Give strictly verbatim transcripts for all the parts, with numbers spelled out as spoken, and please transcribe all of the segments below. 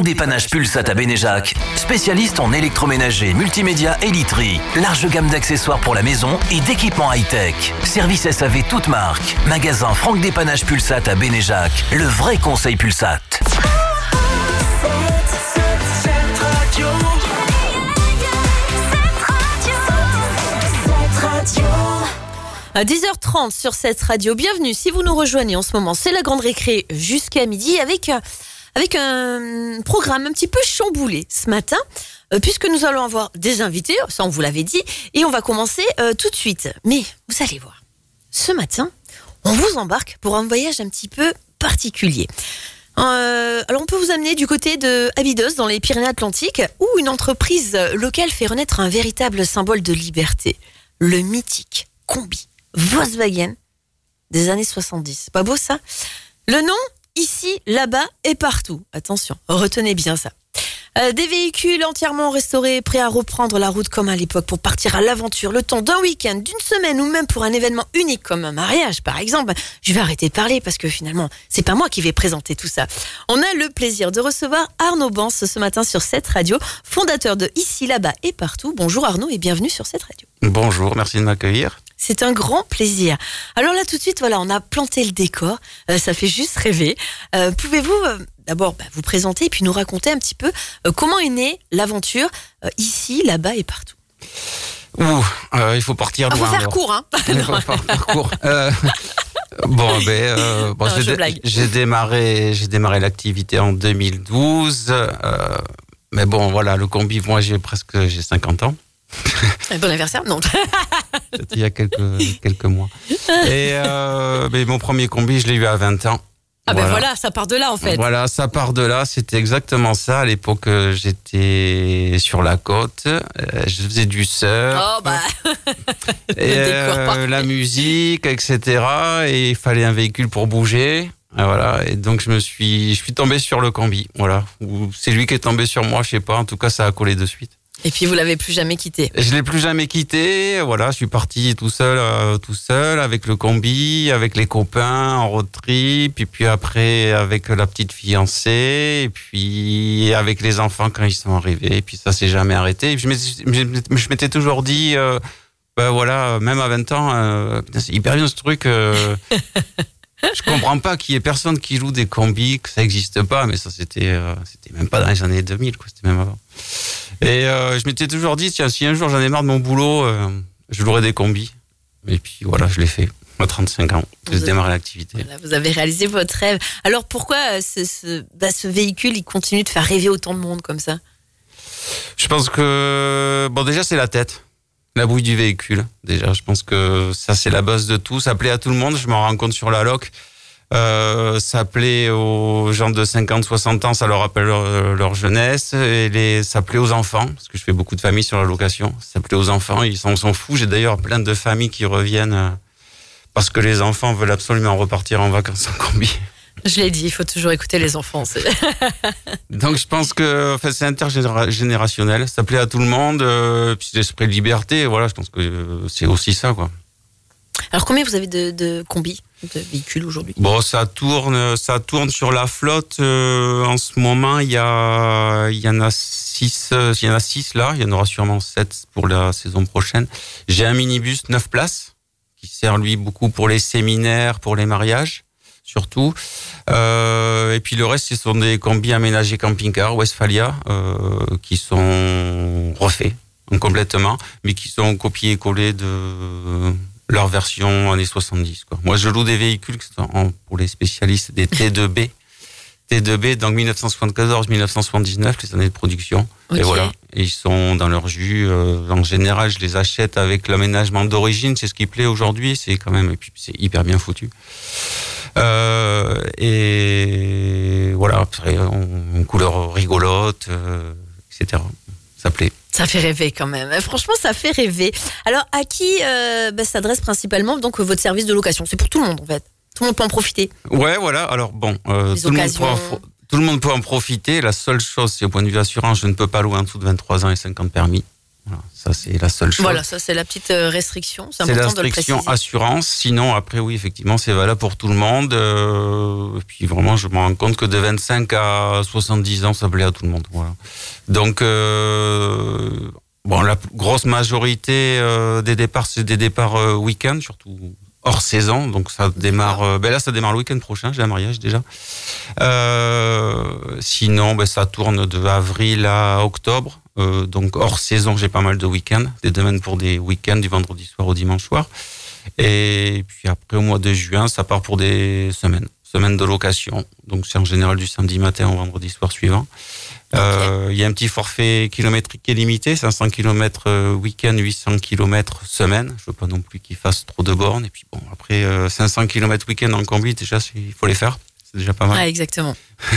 Dépannage Pulsat à Bénéjac, spécialiste en électroménager, multimédia et literie. Large gamme d'accessoires pour la maison et d'équipements high-tech. Service S A V toute marque. Magasin Franck Dépannage Pulsat à Bénéjac. Le vrai conseil Pulsat. À dix heures trente sur cette radio, bienvenue. Si vous nous rejoignez en ce moment, c'est la grande récré jusqu'à midi avec, avec un programme un petit peu chamboulé ce matin, puisque nous allons avoir des invités, ça on vous l'avait dit, et on va commencer euh, tout de suite. Mais vous allez voir, ce matin, on vous embarque pour un voyage un petit peu particulier. Euh, alors on peut vous amener du côté de Abydos dans les Pyrénées-Atlantiques, où une entreprise locale fait renaître un véritable symbole de liberté, le mythique combi Volkswagen des années soixante-dix. Pas beau ça ? Le nom, ici, là-bas et partout. Attention, retenez bien ça. Euh, des véhicules entièrement restaurés, prêts à reprendre la route comme à l'époque pour partir à l'aventure, le temps d'un week-end, d'une semaine ou même pour un événement unique comme un mariage par exemple. Je vais arrêter de parler parce que finalement, c'est pas moi qui vais présenter tout ça. On a le plaisir de recevoir Arnaud Bans ce matin sur cette radio, fondateur de Ici, là-bas et partout. Bonjour Arnaud et bienvenue sur cette radio. Bonjour, merci de m'accueillir. C'est un grand plaisir. Alors là, tout de suite, voilà, on a planté le décor. Euh, ça fait juste rêver. Euh, pouvez-vous euh, d'abord bah, vous présenter et puis nous raconter un petit peu euh, comment est née l'aventure euh, ici, là-bas et partout. Ouh, euh, il faut partir de loin. Il faut faire alors. court, hein. Il faut faire court. Euh, bon, ben, euh, bon, non, j'ai, dé- j'ai démarré, j'ai démarré l'activité en deux mille douze. Euh, mais bon, voilà, le combi, moi, j'ai presque, j'ai cinquante ans. Bon anniversaire, non. C'était il y a quelques, quelques mois. Et euh, mais mon premier combi, je l'ai eu à vingt ans. Ah voilà. Ben voilà, ça part de là en fait. Voilà, ça part de là, c'était exactement ça. À l'époque, j'étais sur la côte, je faisais du surf. Oh bah, et euh, la musique, et cetera. Et il fallait un véhicule pour bouger. Et voilà, et donc je me suis, je suis tombé sur le combi. Voilà, ou c'est lui qui est tombé sur moi, je sais pas. En tout cas, ça a collé de suite. Et puis vous l'avez plus jamais quitté. Je l'ai plus jamais quitté. Voilà, je suis parti tout seul, euh, tout seul avec le combi, avec les copains en road trip, et puis après avec la petite fiancée, et puis avec les enfants quand ils sont arrivés. Et puis ça s'est jamais arrêté. Et puis je, m'étais, je m'étais toujours dit, euh, ben voilà, même à vingt ans, euh, c'est hyper bien ce truc. Euh, je comprends pas qu'il y ait personne qui loue des combis, que ça existe pas, mais ça c'était, euh, c'était même pas dans les années deux mille, quoi. C'était même avant. Et euh, je m'étais toujours dit, tiens, si un jour j'en ai marre de mon boulot, euh, je louerai des combis. Et puis voilà, je l'ai fait. À trente-cinq ans, je démarre l'activité. Voilà, vous avez réalisé votre rêve. Alors pourquoi ce, ce, bah, ce véhicule, il continue de faire rêver autant de monde comme ça ? Je pense que, bon, déjà c'est la tête, la bouille du véhicule. Déjà, je pense que ça c'est la base de tout. Ça plaît à tout le monde, je m'en rends compte sur la loc. Euh, ça plaît aux gens de cinquante, soixante ans, ça leur rappelle leur, leur jeunesse. Et les, ça plaît aux enfants, parce que je fais beaucoup de familles sur la location. Ça plaît aux enfants, ils s'en sont fous. J'ai d'ailleurs plein de familles qui reviennent euh, parce que les enfants veulent absolument repartir en vacances en combi. Je l'ai dit, il faut toujours écouter les enfants. C'est... Donc je pense que enfin, c'est intergénérationnel, ça plaît à tout le monde. Euh, puis l'esprit de liberté, voilà, je pense que euh, c'est aussi ça, quoi. Alors combien vous avez de, de combis, de véhicules aujourd'hui ? Bon, ça tourne, ça tourne sur la flotte. Euh, en ce moment, il y a, il y en a six, euh, il y en a six là. Il y en aura sûrement sept pour la saison prochaine. J'ai un minibus neuf places qui sert lui beaucoup pour les séminaires, pour les mariages, surtout. Euh, et puis le reste, ce sont des combis aménagés camping-car Westphalia euh, qui sont refaits complètement, mais qui sont copiés et collés de leur version années soixante-dix, quoi. Moi, je loue des véhicules qui sont pour les spécialistes des T deux B. T deux B, donc dix-neuf cent soixante-quatorze à dix-neuf cent soixante-dix-neuf, les années de production. Okay. Et voilà. Et ils sont dans leur jus. Euh, en général, je les achète avec l'aménagement d'origine. C'est ce qui plaît aujourd'hui. C'est quand même, et puis c'est hyper bien foutu. Euh, et voilà. Après, on, une couleur rigolote, euh, et cetera. Ça plaît. Ça fait rêver quand même. Franchement, ça fait rêver. Alors, à qui euh, bah, s'adresse principalement donc votre service de location ? C'est pour tout le monde en fait. Tout le monde peut en profiter. Ouais, voilà. Alors bon, euh, tout, le monde peut en, tout le monde peut en profiter. La seule chose, c'est au point de vue assurance, je ne peux pas louer en dessous de vingt-trois ans et cinquante permis. Voilà, ça c'est la seule chose. Voilà, ça c'est la petite restriction. C'est, c'est important la restriction de le préciser. assurance. Sinon, après, oui, effectivement, c'est valable pour tout le monde. Euh, et puis vraiment, je me rends compte que de vingt-cinq à soixante-dix ans, ça plaît à tout le monde. Voilà. Donc, euh, bon, la grosse majorité euh, des départs, c'est des départs euh, week-end, surtout hors saison. Donc, ça démarre. Euh, ben là, ça démarre le week-end prochain. J'ai un mariage déjà. Euh, sinon, ben, ça tourne de avril à octobre. Euh, donc hors saison, j'ai pas mal de week-ends, des domaines pour des week-ends du vendredi soir au dimanche soir. Et puis après au mois de juin, ça part pour des semaines, semaines de location. Donc c'est en général du samedi matin au vendredi soir suivant. Il okay. euh, y a un petit forfait kilométrique qui est limité, cinq cents kilomètres week-end, huit cents kilomètres semaine. Je veux pas non plus qu'il fasse trop de bornes. Et puis bon, après euh, cinq cents kilomètres week-end en combi, déjà il faut les faire, c'est déjà pas mal. Ah exactement.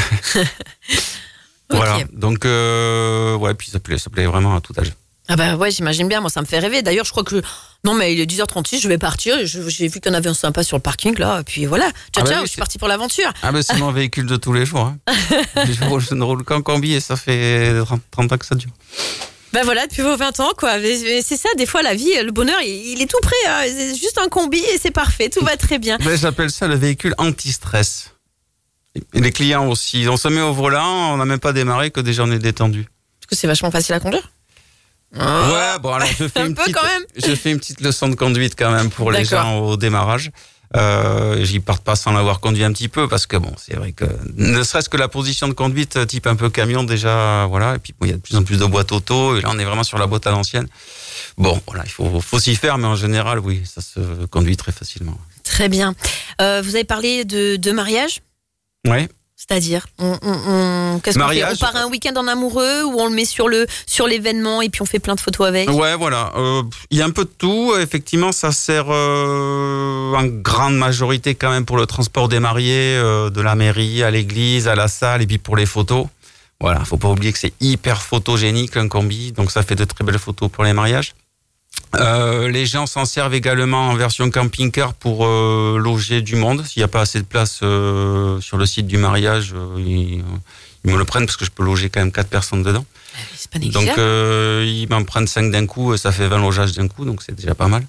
Voilà, okay. donc euh, ouais, puis ça plaît, ça plaît vraiment à tout âge. Ah bah ouais, j'imagine bien, moi ça me fait rêver. D'ailleurs, je crois que non mais il est dix heures trente-six, je vais partir. Je, j'ai vu qu'il y en avait un sympa sur le parking là, et puis voilà. Ciao ah bah ciao, oui, je suis parti pour l'aventure. Ah bah c'est mon véhicule de tous les jours. Hein. je, roule, je ne roule qu'en combi et ça fait trente ans que ça dure. Ben voilà, depuis vos vingt ans, quoi. Mais c'est ça, des fois, la vie, le bonheur, il est tout prêt. Hein. C'est juste un combi et c'est parfait, tout va très bien. Mais j'appelle ça le véhicule anti-stress. Et les clients aussi. On se met au volant, on n'a même pas démarré que déjà on est détendu. Parce que c'est vachement facile à conduire. Oh, ouais, bon alors je fais, une petite, quand même. je fais une petite leçon de conduite quand même pour les gens au démarrage. Euh, j'y parte pas sans l'avoir conduit un petit peu parce que bon, c'est vrai que ne serait-ce que la position de conduite type un peu camion déjà, voilà. Et puis bon, il y a de plus en plus de boîtes auto et là on est vraiment sur la boîte à l'ancienne. Bon, voilà, il faut, faut s'y faire, mais en général, oui, ça se conduit très facilement. Très bien. Euh, vous avez parlé de, de mariage. Oui. C'est-à-dire, on, on, on, qu'est-ce mariage, qu'on fait ? On part un week-end en amoureux ou on le met sur, le, sur l'événement et puis on fait plein de photos avec ? Ouais, voilà. Euh, il y a un peu de tout. Effectivement, ça sert euh, en grande majorité quand même pour le transport des mariés, euh, de la mairie à l'église, à la salle et puis pour les photos. Voilà, faut pas oublier que c'est hyper photogénique un combi, donc ça fait de très belles photos pour les mariages. Euh, les gens s'en servent également en version camping-car pour euh, loger du monde. S'il n'y a pas assez de place euh, sur le site du mariage, euh, ils, ils me le prennent parce que je peux loger quand même quatre personnes dedans. C'est pas négligeable. Donc euh, ils m'en prennent cinq d'un coup, ça fait vingt logeages d'un coup, donc c'est déjà pas mal.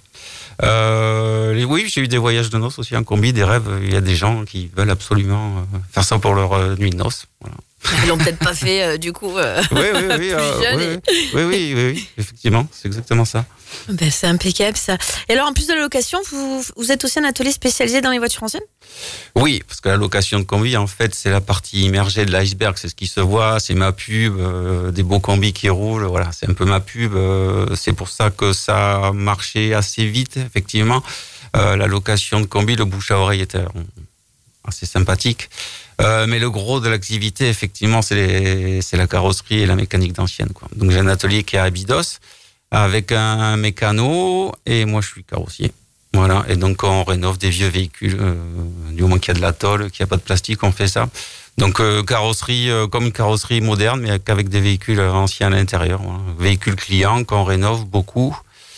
Euh, les, oui, j'ai eu des voyages de noces aussi en combi, des rêves. Il y a des gens qui veulent absolument euh, faire ça pour leur euh, nuit de noces. Voilà. Ils l'ont peut-être pas fait euh, du coup. Euh, oui, oui, oui, euh, oui, et... oui, oui, oui, oui, effectivement, c'est exactement ça. Ben, c'est impeccable ça. Et alors en plus de la location, vous, vous êtes aussi un atelier spécialisé dans les voitures anciennes ? Oui, parce que la location de combi, en fait, c'est la partie immergée de l'iceberg, c'est ce qui se voit, c'est ma pub, euh, des beaux combis qui roulent, voilà, c'est un peu ma pub. Euh, c'est pour ça que ça a marché assez vite, effectivement. Euh, la location de combi, le bouche à oreille était assez sympathique. Euh, mais le gros de l'activité, effectivement, c'est, les, c'est la carrosserie et la mécanique d'ancienne, quoi. Donc j'ai un atelier qui est à Abydos, avec un mécano, et moi je suis carrossier. Voilà, et donc on rénove des vieux véhicules, euh, du moment qu'il y a de la tôle, qu'il n'y a pas de plastique, on fait ça. Donc euh, carrosserie, euh, comme une carrosserie moderne, mais avec des véhicules anciens à l'intérieur. Voilà. Véhicules clients qu'on rénove beaucoup.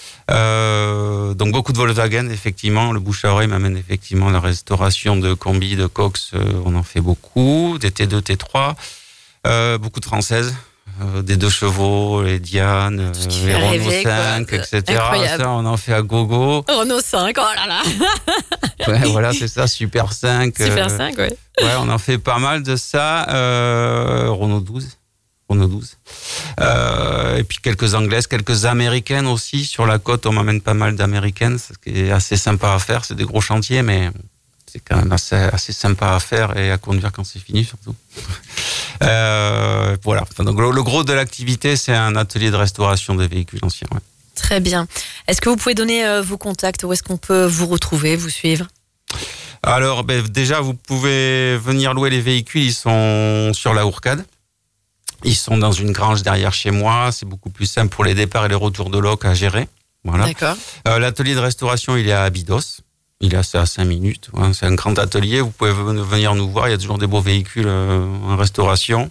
Euh, donc beaucoup de Volkswagen, effectivement. Le bouche à oreille m'amène effectivement la restauration de combis, de Cox, euh, on en fait beaucoup. Des T deux, T trois, euh, beaucoup de françaises. Euh, des deux chevaux, les Diane, euh, les Renault cinq, et cetera. Incroyable. Ça, on en fait à gogo. Renault cinq, oh là là. Ouais, voilà, c'est ça, Super cinq. Super euh, cinq, ouais. Ouais, on en fait pas mal de ça. Euh, Renault douze. Renault douze. Euh, et puis quelques anglaises, quelques américaines aussi. Sur la côte, on m'amène pas mal d'américaines, ce qui est assez sympa à faire. C'est des gros chantiers, mais c'est quand même assez, assez sympa à faire et à conduire quand c'est fini, surtout. Euh, voilà. Enfin, donc, le, le gros de l'activité, c'est un atelier de restauration des véhicules anciens. Ouais. Très bien. Est-ce que vous pouvez donner euh, vos contacts ? Où est-ce qu'on peut vous retrouver, vous suivre ? Alors, ben, déjà, vous pouvez venir louer les véhicules. Ils sont sur la Hourcade. Ils sont dans une grange derrière chez moi. C'est beaucoup plus simple pour les départs et les retours de loc à gérer. Voilà. D'accord. Euh, l'atelier de restauration, il est à Abydos. Il est assez à cinq minutes. Ouais. C'est un grand atelier. Vous pouvez venir nous voir. Il y a toujours des beaux véhicules euh, en restauration.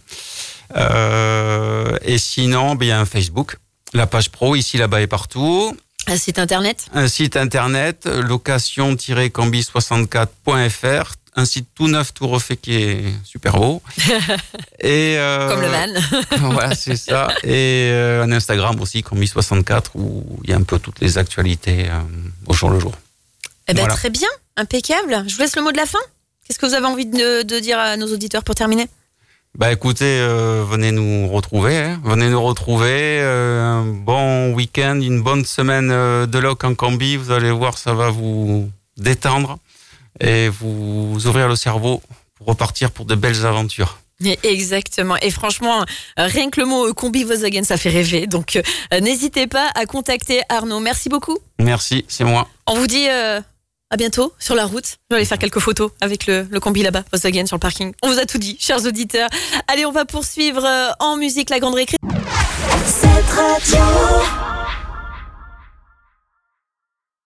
Euh, et sinon, ben, il y a un Facebook. La page pro, ici, là-bas et partout. Un site internet ? Un site internet, location tiret combi soixante-quatre point f r. un site tout neuf, tout refait qui est super beau. Et, euh, Comme le van. Voilà, c'est ça. Et euh, un Instagram aussi, Combi soixante-quatre, où il y a un peu toutes les actualités euh, au jour le jour. Eh ben, Voilà. Très bien, impeccable. Je vous laisse le mot de la fin. Qu'est-ce que vous avez envie de, de dire à nos auditeurs pour terminer? Bah écoutez, euh, venez nous retrouver, hein. venez nous retrouver, euh, un bon week-end, une bonne semaine euh, de loc en combi, vous allez voir, ça va vous détendre et vous ouvrir le cerveau pour repartir pour de belles aventures. Exactement. Et franchement, euh, rien que le mot euh, combi Volkswagen, ça fait rêver. Donc, euh, n'hésitez pas à contacter Arnaud. Merci beaucoup. Merci, c'est moi. On vous dit euh, à bientôt sur la route. Je vais aller faire quelques photos avec le, le combi là-bas, Volkswagen sur le parking. On vous a tout dit, chers auditeurs. Allez, on va poursuivre euh, en musique la grande récré. Cette radio.